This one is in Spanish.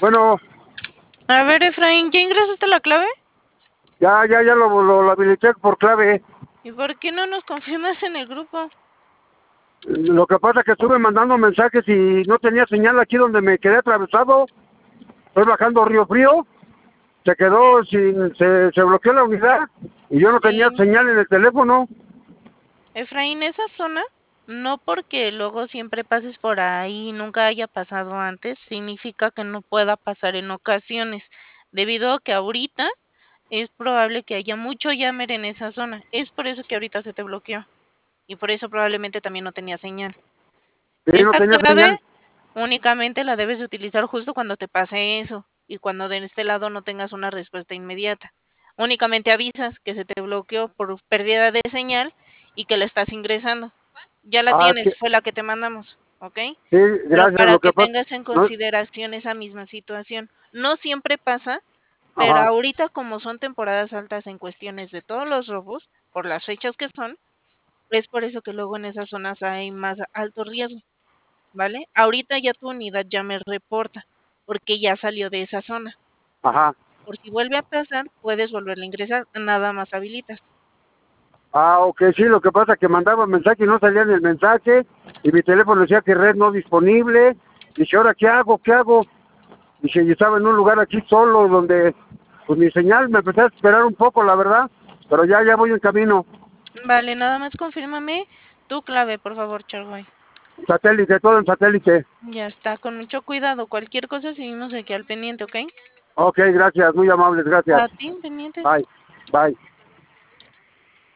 Bueno, A ver, Efraín, ¿ya ingresaste la clave? ya lo habilité por clave. ¿Y por qué no nos confirmas en el grupo? Lo que pasa es que estuve mandando mensajes y no tenía señal aquí donde me quedé atravesado. Estoy bajando Río Frío. Se quedó se bloqueó la unidad y yo no tenía Sí. señal en el teléfono. Efraín, esa zona, no porque luego siempre pases por ahí y nunca haya pasado antes, significa que no pueda pasar en ocasiones, debido a que ahorita es probable que haya mucho jammer en esa zona. Es por eso que ahorita se te bloqueó y por eso probablemente también no tenía señal. Sí, no Esta tenía clave señal. únicamente la debes de utilizar justo cuando te pase eso y cuando de este lado no tengas una respuesta inmediata. Únicamente avisas que se te bloqueó por pérdida de señal y que la estás ingresando. Ya la Ah, es que, tienes, fue la que te mandamos, ¿ok? sí, Pero gracias. para Lo que que pasa, tengas en no, consideración esa misma situación. No siempre pasa, pero ajá, ahorita como son temporadas altas en cuestiones de todos los robos, por las fechas que son, es por eso que luego en esas zonas hay más alto riesgo. ¿Vale? Ahorita ya tu unidad ya me reporta, porque ya salió de esa zona. ajá. Por si vuelve a pasar, puedes volverla a ingresar, nada más habilitas. Ah, ok, sí, lo que pasa es que mandaba mensaje y no salía ni el mensaje y mi teléfono decía que red no disponible. Dije, ¿ahora qué hago? ¿Qué hago? Dije, yo estaba en un lugar aquí solo donde, pues mi señal, me empecé a esperar un poco, la verdad, pero ya voy en camino. Vale, nada más confírmame tu clave, por favor, Chargoy. Satélite, todo en satélite. Ya está, con mucho cuidado. Cualquier cosa seguimos aquí al pendiente, ¿ok? Ok, gracias, muy amables, gracias. A ti, pendientes. Bye, bye.